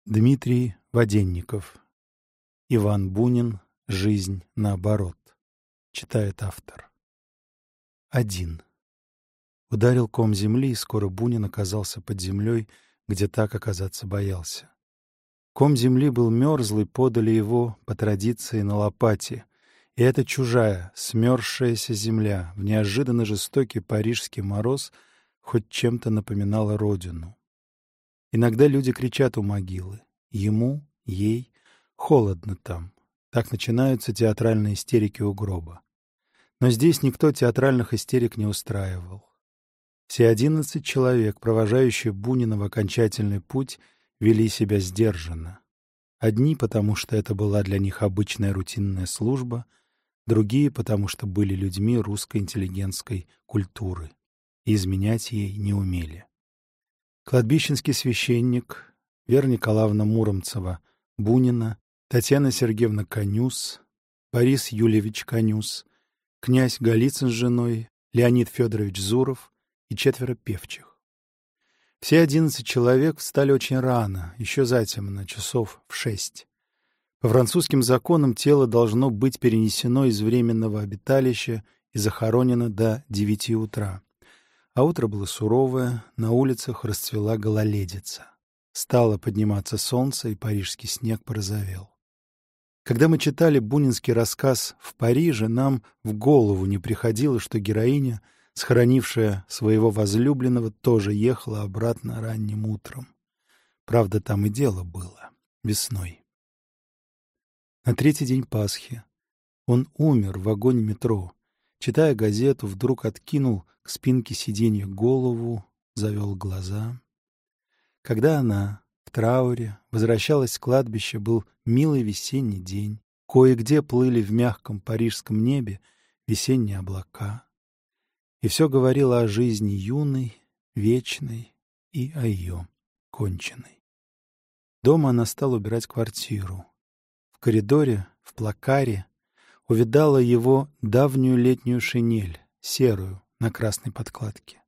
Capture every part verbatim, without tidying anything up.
Дмитрий Воденников. Иван Бунин. Жизнь наоборот. Читает автор. Один. Ударил ком земли, и скоро Бунин оказался под землей, где так оказаться боялся. Ком земли был мерзлый, подали его, по традиции, на лопате, и эта чужая, смерзшаяся земля в неожиданно жестокий парижский мороз хоть чем-то напоминала родину. Иногда люди кричат у могилы: ему, ей холодно там. Так начинаются театральные истерики у гроба. Но здесь никто театральных истерик не устраивал. Все одиннадцать человек, провожающие Бунина в окончательный путь, вели себя сдержанно. Одни, потому что это была для них обычная рутинная служба, другие, потому что были людьми русской интеллигентской культуры и изменять ей не умели. Кладбищенский священник, Вера Николаевна Муромцева, Бунина, Татьяна Сергеевна Конюс, Борис Юльевич Конюс, князь Голицын с женой, Леонид Федорович Зуров и четверо певчих. Все одиннадцать человек встали очень рано, еще затемно, часов в шесть. По французским законам тело должно быть перенесено из временного обиталища и захоронено до девяти утра. А утро было суровое, на улицах расцвела гололедица. Стало подниматься солнце, и парижский снег порозовел. Когда мы читали бунинский рассказ «В Париже», нам в голову не приходило, что героиня, схоронившая своего возлюбленного, тоже ехала обратно ранним утром. Правда, там и дело было весной. На третий день Пасхи он умер в вагоне метро. Читая газету, вдруг откинул к спинке сиденья голову, завел глаза. Когда она в трауре возвращалась с кладбища, был милый весенний день. Кое-где плыли в мягком парижском небе весенние облака. И все говорило о жизни юной, вечной и о ее конченной. Дома она стала убирать квартиру. В коридоре, в плакаре, увидала его давнюю летнюю шинель, серую, на красной подкладке.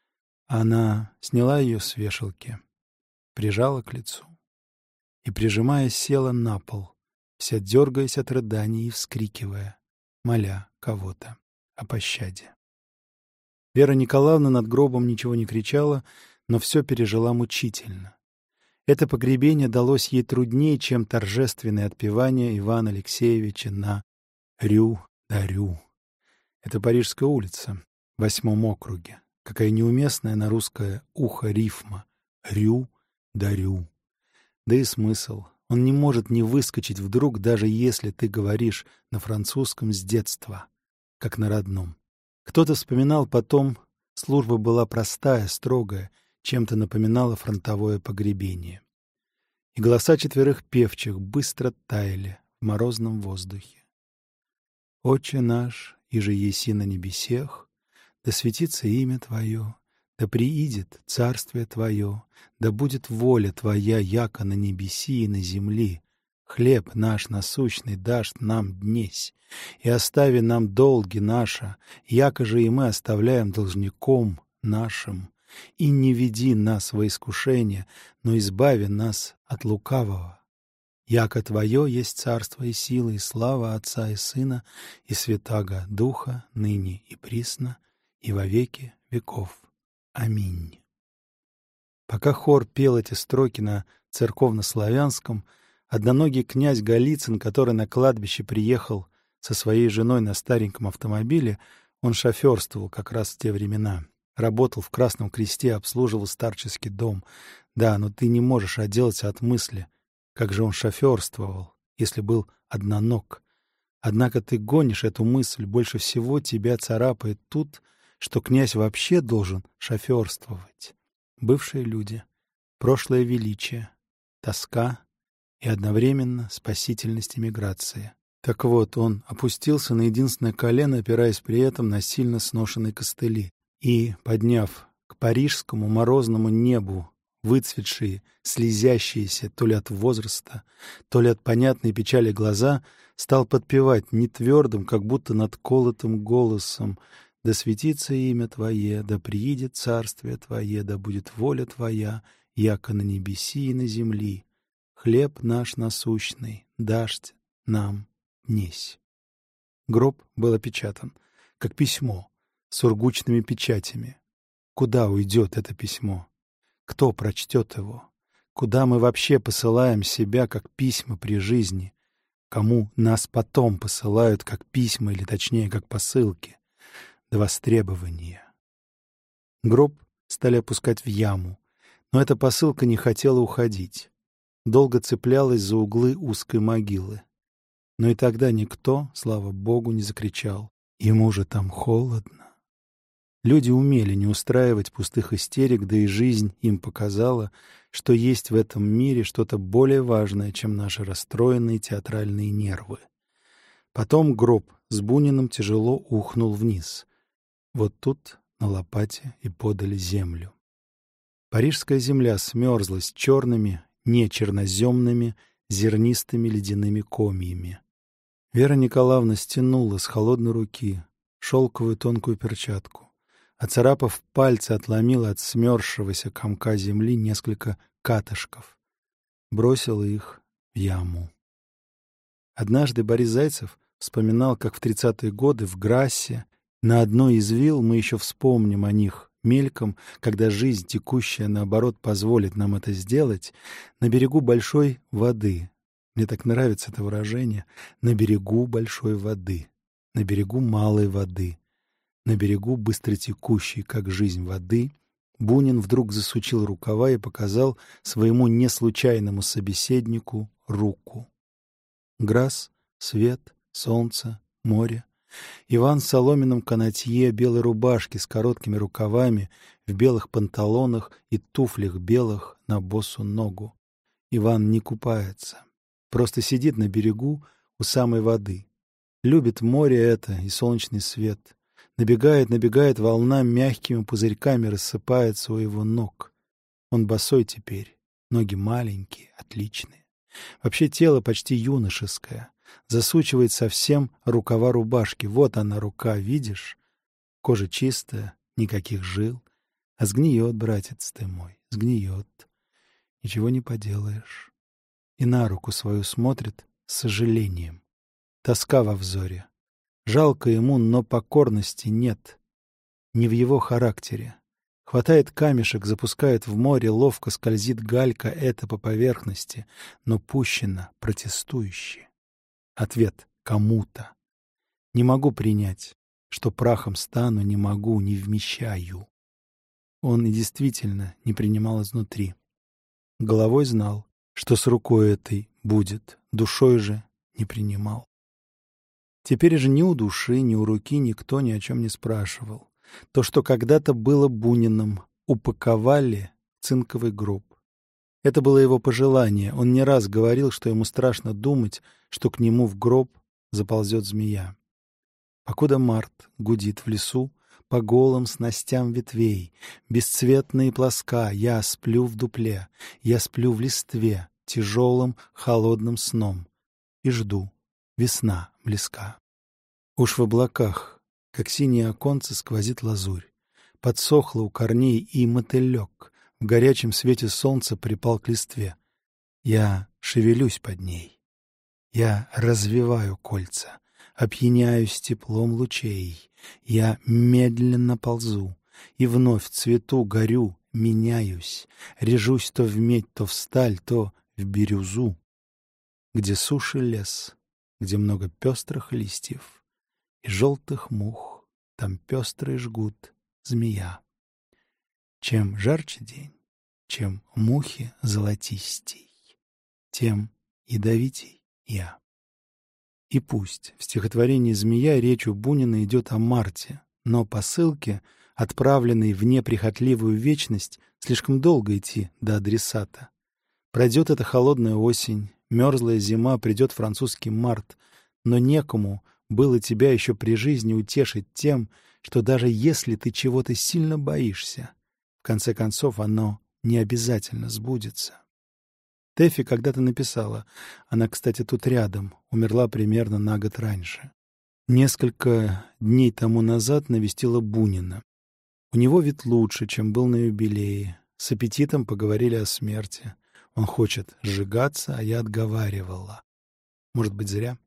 Она сняла ее с вешалки, прижала к лицу и, прижимаясь, села на пол, вся дергаясь от рыданий и вскрикивая, моля кого-то о пощаде. Вера Николаевна над гробом ничего не кричала, но все пережила мучительно. Это погребение далось ей труднее, чем торжественное отпевание Ивана Алексеевича на Рю-да-Рю. Это Парижская улица в восьмом округе. Какая неуместная на русское ухо рифма. Рю-да-Рю. Да и смысл. Он не может не выскочить вдруг, даже если ты говоришь на французском с детства, как на родном. Кто-то вспоминал потом, служба была простая, строгая, чем-то напоминала фронтовое погребение. И голоса четверых певчих быстро таяли в морозном воздухе. «Отче наш, иже еси на небесех, да светится имя Твое, да приидет царствие Твое, да будет воля Твоя, яко на небеси и на земли. Хлеб наш насущный дашь нам днесь, и остави нам долги наши, яко же и мы оставляем должником нашим. И не веди нас во искушение, но избави нас от лукавого. Яко Твое есть царство и сила, и слава Отца и Сына, и Святаго Духа, ныне и присно, и во веки веков. Аминь». Пока хор пел эти строки на церковнославянском, одноногий князь Голицын, который на кладбище приехал со своей женой на стареньком автомобиле, он шоферствовал как раз в те времена. Работал в Красном Кресте, обслуживал старческий дом. Да, но ты не можешь отделаться от мысли, как же он шоферствовал, если был одноног. Однако ты гонишь эту мысль, больше всего тебя царапает тут, что князь вообще должен шоферствовать. Бывшие люди, прошлое величие, тоска и одновременно спасительность эмиграции. Так вот, он опустился на единственное колено, опираясь при этом на сильно сношенные костыли, и, подняв к парижскому морозному небу выцветшие, слезящиеся то ли от возраста, то ли от понятной печали глаза, стал подпевать нетвердым, как будто надколотым голосом: «Да светится имя Твое, да приидет царствие Твое, да будет воля Твоя, яко на небеси и на земли. хлеб наш насущный, дашь нам днесь». Гроб был опечатан, как письмо, с сургучными печатями. Куда уйдет это письмо? Кто прочтет его? Куда мы вообще посылаем себя, как письма при жизни? Кому нас потом посылают, как письма, или точнее, как посылки? До востребования. Гроб стали опускать в яму, но эта посылка не хотела уходить. Долго цеплялась за углы узкой могилы. Но и тогда никто, слава Богу, не закричал: «Ему же там холодно». Люди умели не устраивать пустых истерик, да и жизнь им показала, что есть в этом мире что-то более важное, чем наши расстроенные театральные нервы. Потом гроб с Буниным тяжело ухнул вниз. Вот тут на лопате и подали землю. Парижская земля смерзлась черными, не черноземными, зернистыми ледяными комьями. Вера Николаевна стянула с холодной руки шелковую тонкую перчатку. Оцарапав пальцы, отломила от смерзшегося комка земли несколько катышков. Бросила их в яму. Однажды Борис Зайцев вспоминал, как в тридцатые годы в Грассе на одной из вилл, мы еще вспомним о них мельком, когда жизнь, текущая наоборот, позволит нам это сделать, на берегу большой воды. Мне так нравится это выражение. На берегу большой воды. На берегу малой воды. На берегу быстротекущей, как жизнь, воды, Бунин вдруг засучил рукава и показал своему неслучайному собеседнику руку. Грасс, свет, солнце, море. Иван в соломенном канатье, белой рубашке с короткими рукавами, в белых панталонах и туфлях белых на босу ногу. Иван не купается, просто сидит на берегу у самой воды. Любит море это и солнечный свет. Набегает, набегает волна, мягкими пузырьками рассыпается у его ног. Он босой теперь, ноги маленькие, отличные. Вообще тело почти юношеское. Засучивает совсем рукава рубашки. Вот она, рука, видишь? Кожа чистая, никаких жил. А сгниет, братец ты мой, сгниет. Ничего не поделаешь. И на руку свою смотрит с сожалением. Тоска во взоре. Жалко ему, но покорности нет. Не в его характере. Хватает камешек, запускает в море, ловко скользит галька, это по поверхности, но пущено протестующе. Ответ кому-то. Не могу принять, что прахом стану, не могу, не вмещаю. Он и действительно не принимал изнутри. Головой знал, что с рукой этой будет, душой же не принимал. Теперь же ни у души, ни у руки никто ни о чем не спрашивал. То, что когда-то было Буниным, упаковали в цинковый гроб. Это было его пожелание. Он не раз говорил, что ему страшно думать, что к нему в гроб заползет змея. Покуда март гудит в лесу по голым снастям ветвей, бесцветные плоска, я сплю в дупле, я сплю в листве, тяжелым холодным сном, и жду. Весна близка. Уж в облаках, как синее оконце, сквозит лазурь. Подсохло у корней и мотылек в горячем свете солнца припал к листве. Я шевелюсь под ней. Я развиваю кольца, опьяняюсь теплом лучей. Я медленно ползу и вновь цвету, горю, меняюсь. Режусь то в медь, то в сталь, то в бирюзу. Где суши лес, где много пестрых листьев и желтых мух, там пестрый жгут змея. Чем жарче день, чем мухи золотистей, тем ядовитей я. И пусть в стихотворении «Змея» речь у Бунина идет о Марте, но по ссылке, отправленной в неприхотливую вечность, слишком долго идти до адресата. Пройдет эта холодная осень, мерзлая зима, придет французский март, но некому было тебя еще при жизни утешить тем, что даже если ты чего-то сильно боишься, в конце концов оно не обязательно сбудется. Тэфи когда-то написала, она, кстати, тут рядом, умерла примерно на год раньше. Несколько дней тому назад навестила Бунина. У него вид лучше, чем был на юбилее. С аппетитом поговорили о смерти. Он хочет сжигаться, а я отговаривала. Может быть, зря?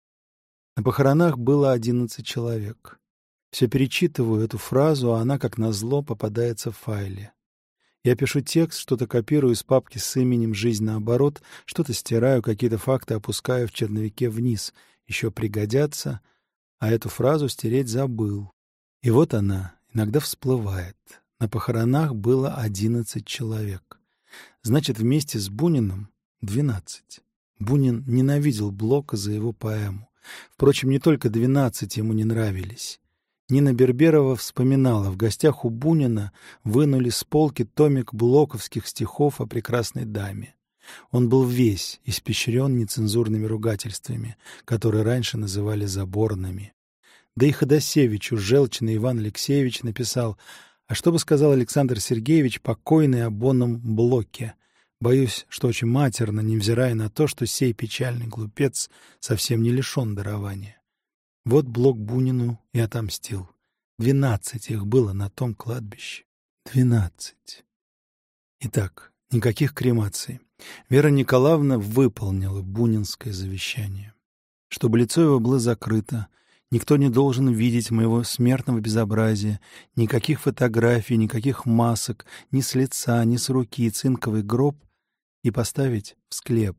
На похоронах было одиннадцать человек. Все перечитываю эту фразу, а она, как назло, попадается в файле. Я пишу текст, что-то копирую из папки с именем «Жизнь наоборот», что-то стираю, какие-то факты опускаю в черновике вниз. Еще пригодятся, а эту фразу стереть забыл. И вот она иногда всплывает. На похоронах было одиннадцать человек. Значит, вместе с Буниным двенадцать. Бунин ненавидел Блока за его поэму. Впрочем, не только двенадцать ему не нравились. Нина Берберова вспоминала, в гостях у Бунина вынули с полки томик блоковских стихов о прекрасной даме. Он был весь испещрен нецензурными ругательствами, которые раньше называли заборными. Да и Ходосевичу желчный Иван Алексеевич написал: «А что бы сказал Александр Сергеевич, покойный об онном Блоке? Боюсь, что очень матерно, невзирая на то, что сей печальный глупец совсем не лишен дарования». Вот Блок Бунину и отомстил. Двенадцать их было на том кладбище. Двенадцать. Итак, никаких кремаций. Вера Николаевна выполнила бунинское завещание. Чтобы лицо его было закрыто, никто не должен видеть моего смертного безобразия, никаких фотографий, никаких масок, ни с лица, ни с руки, цинковый гроб и поставить в склеп.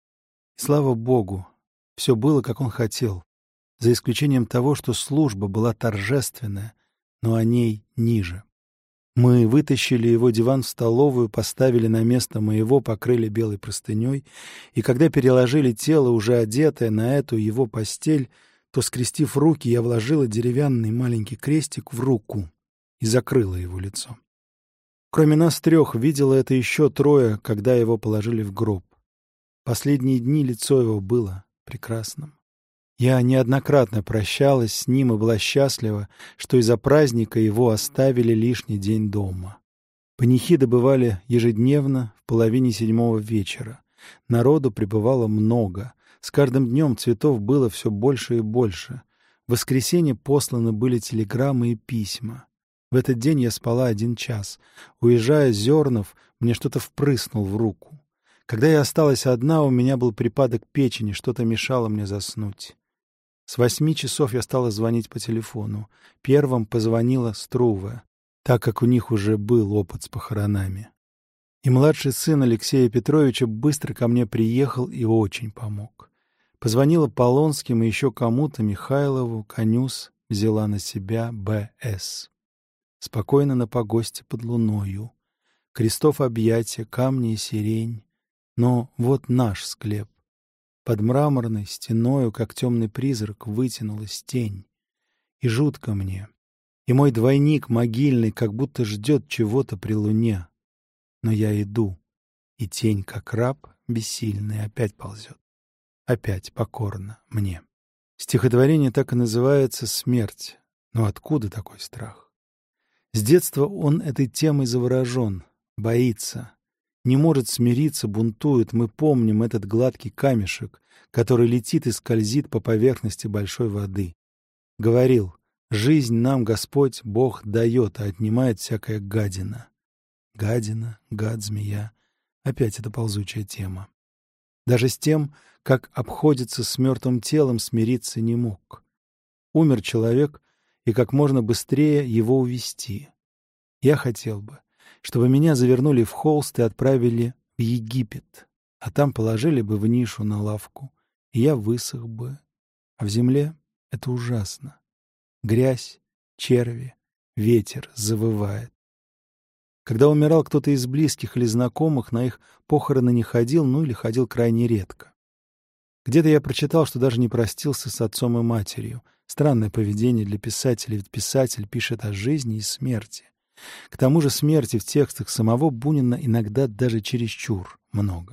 И слава Богу, все было, как он хотел, за исключением того, что служба была торжественная, но о ней ниже. Мы вытащили его диван в столовую, поставили на место моего, покрыли белой простыней, и когда переложили тело, уже одетое, на эту его постель, то, скрестив руки, я вложила деревянный маленький крестик в руку и закрыла его лицо. Кроме нас трех, видело это еще трое, когда его положили в гроб. Последние дни лицо его было прекрасным. Я неоднократно прощалась с ним и была счастлива, что из-за праздника его оставили лишний день дома. Панихиды бывали ежедневно в половине седьмого вечера. Народу прибывало много. С каждым днем цветов было все больше и больше. В воскресенье посланы были телеграммы и письма. В этот день я спала один час. Уезжая, Зернов мне что-то впрыснул в руку. Когда я осталась одна, у меня был припадок печени, что-то мешало мне заснуть. С восьми часов я стала звонить по телефону. Первым позвонила Струве, так как у них уже был опыт с похоронами. И младший сын Алексея Петровича быстро ко мне приехал и очень помог. Позвонила Полонским и еще кому-то, Михайлову, Конюс взяла на себя Б С Спокойно на погосте под луною. Крестов объятия, камни и сирень. Но вот наш склеп. Под мраморной стеною, как темный призрак, вытянулась тень. И жутко мне. И мой двойник могильный как будто ждет чего-то при луне. Но я иду, и тень, как раб бессильный, опять ползет. Опять покорно мне. Стихотворение так и называется «Смерть». Но откуда такой страх? С детства он этой темой заворожен, боится. Не может смириться, бунтует. Мы помним этот гладкий камешек, который летит и скользит по поверхности большой воды. Говорил: жизнь нам Господь Бог дает, а отнимает всякая гадина. Гадина, гад, змея. Опять эта ползучая тема. Даже с тем, как обходится с мертвым телом, смириться не мог. Умер человек, и как можно быстрее его увезти. Я хотел бы, чтобы меня завернули в холст и отправили в Египет, а там положили бы в нишу на лавку, и я высох бы. А в земле это ужасно. Грязь, черви, ветер завывает. Когда умирал кто-то из близких или знакомых, на их похороны не ходил, ну или ходил крайне редко. Где-то я прочитал, что даже не простился с отцом и матерью. Странное поведение для писателя, ведь писатель пишет о жизни и смерти. К тому же смерти в текстах самого Бунина иногда даже чересчур много.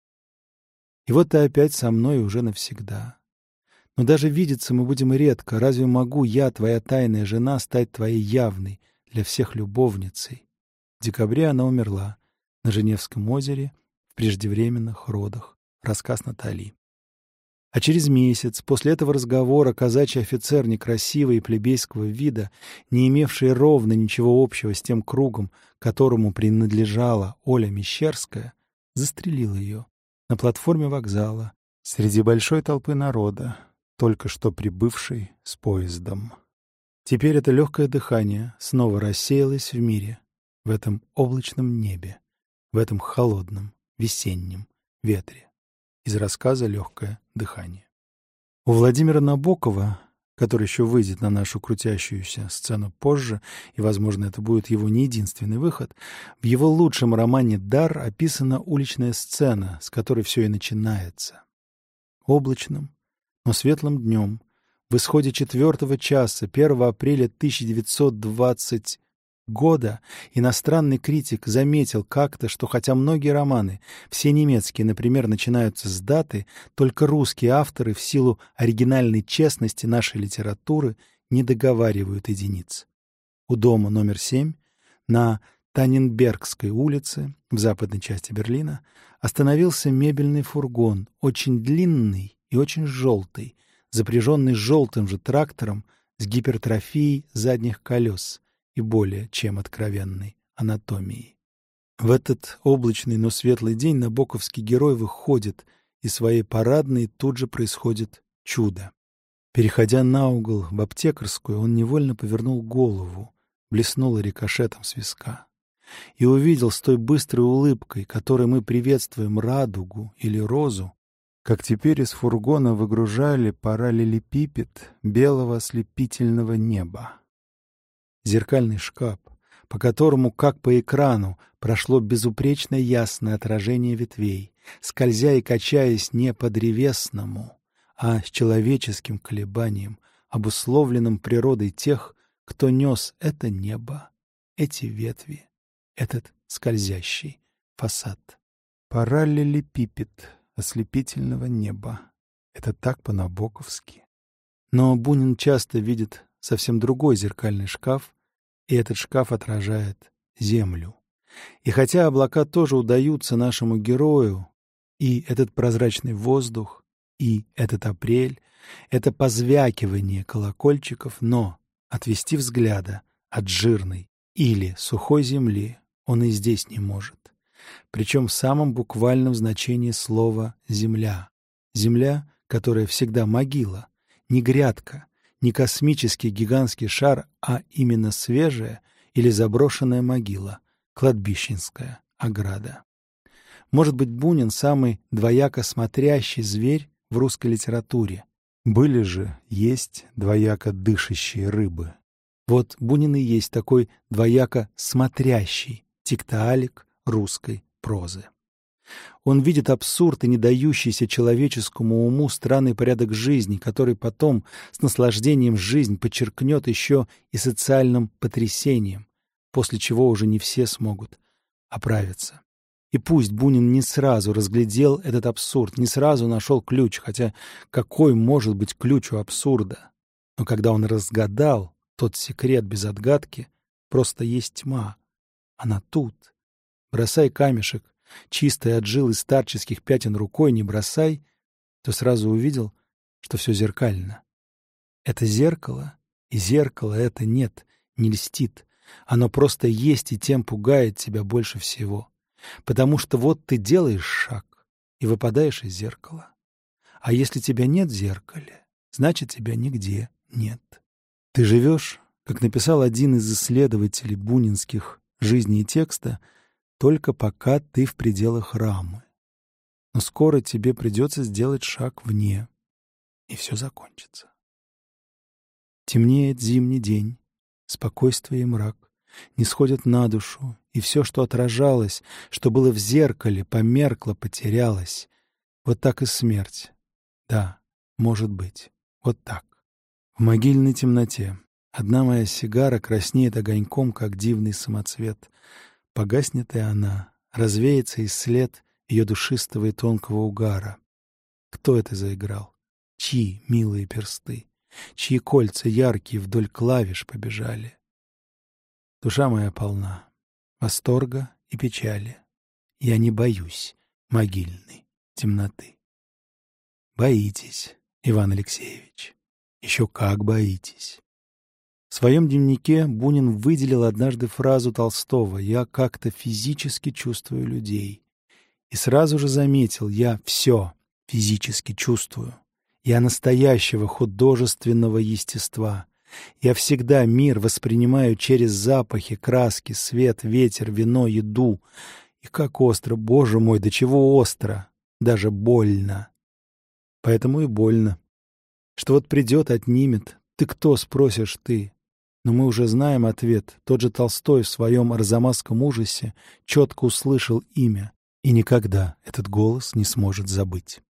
И вот ты опять со мной уже навсегда. Но даже видеться мы будем редко. Разве могу я, твоя тайная жена, стать твоей явной для всех любовницей? В декабре она умерла на Женевском озере в преждевременных родах. Рассказ Натали. А через месяц после этого разговора казачий офицер некрасивого и плебейского вида, не имевший ровно ничего общего с тем кругом, которому принадлежала Оля Мещерская, застрелил ее на платформе вокзала среди большой толпы народа, только что прибывшей с поездом. Теперь это легкое дыхание снова рассеялось в мире, в этом облачном небе, в этом холодном весеннем ветре. Из рассказа «Легкое дыхание». У Владимира Набокова, который еще выйдет на нашу крутящуюся сцену позже, и, возможно, это будет его не единственный выход, в его лучшем романе «Дар» описана уличная сцена, с которой все и начинается. Облачным, но светлым днем, в исходе четвертого часа, первого апреля тысяча девятьсот двадцатого года, иностранный критик заметил как-то, что хотя многие романы, все немецкие, например, начинаются с даты, только русские авторы в силу оригинальной честности нашей литературы не договаривают единиц. У дома номер семь на Танненбергской улице в западной части Берлина остановился мебельный фургон, очень длинный и очень желтый, запряженный желтым же трактором с гипертрофией задних колес и более чем откровенной анатомией. В этот облачный, но светлый день набоковский герой выходит из своей парадной, и тут же происходит чудо. Переходя на угол в аптекарскую, он невольно повернул голову, блеснула рикошетом с виска, и увидел с той быстрой улыбкой, которой мы приветствуем радугу или розу, как теперь из фургона выгружали параллелепипед белого ослепительного неба. Зеркальный шкаф, по которому, как по экрану, прошло безупречно ясное отражение ветвей, скользя и качаясь не по древесному, а с человеческим колебанием, обусловленным природой тех, кто нес это небо, эти ветви, этот скользящий фасад. Параллелепипед ослепительного неба. Это так по-набоковски. Но Бунин часто видит совсем другой зеркальный шкаф, и этот шкаф отражает землю. И хотя облака тоже удаются нашему герою, и этот прозрачный воздух, и этот апрель, это позвякивание колокольчиков, но отвести взгляда от жирной или сухой земли он и здесь не может. Причем в самом буквальном значении слова «земля». Земля, которая всегда могила, не грядка, не космический гигантский шар, а именно свежая или заброшенная могила, кладбищенская ограда. Может быть, Бунин — самый двояко смотрящий зверь в русской литературе. Были же, есть двояко дышащие рыбы. Вот Бунин и есть такой двояко смотрящий тиктаалик русской прозы. Он видит абсурд и не дающийся человеческому уму странный порядок жизни, который потом с наслаждением жизнь подчеркнет еще и социальным потрясением, после чего уже не все смогут оправиться. И пусть Бунин не сразу разглядел этот абсурд, не сразу нашел ключ, хотя какой может быть ключ у абсурда? Но когда он разгадал тот секрет без отгадки, просто есть тьма. Она тут. Бросай камешек, чистый от жил и старческих пятен рукой не бросай, то сразу увидел, что все зеркально. Это зеркало, и зеркало это нет, не льстит. Оно просто есть и тем пугает тебя больше всего. Потому что вот ты делаешь шаг и выпадаешь из зеркала. А если тебя нет в зеркале, значит, тебя нигде нет. Ты живешь, как написал один из исследователей бунинских «Жизни и текста», только пока ты в пределах рамы. Но скоро тебе придется сделать шаг вне, и все закончится. Темнеет зимний день, спокойствие и мрак не сходят на душу, и все, что отражалось, что было в зеркале, померкло, потерялось. Вот так и смерть. Да, может быть, вот так. В могильной темноте одна моя сигара краснеет огоньком, как дивный самоцвет. Погаснет и она, развеется и след ее душистого и тонкого угара. Кто это заиграл? Чьи милые персты? Чьи кольца яркие вдоль клавиш побежали? Душа моя полна восторга и печали. Я не боюсь могильной темноты. Боитесь, Иван Алексеевич, еще как боитесь. В своем дневнике Бунин выделил однажды фразу Толстого «Я как-то физически чувствую людей». И сразу же заметил, я все физически чувствую. Я настоящего художественного естества. Я всегда мир воспринимаю через запахи, краски, свет, ветер, вино, еду. И как остро, Боже мой, до чего остро, даже больно. Поэтому и больно. Что вот придет, отнимет. Ты кто, спросишь ты? Но мы уже знаем ответ. Тот же Толстой в своем арзамасском ужасе четко услышал имя. И никогда этот голос не сможет забыть.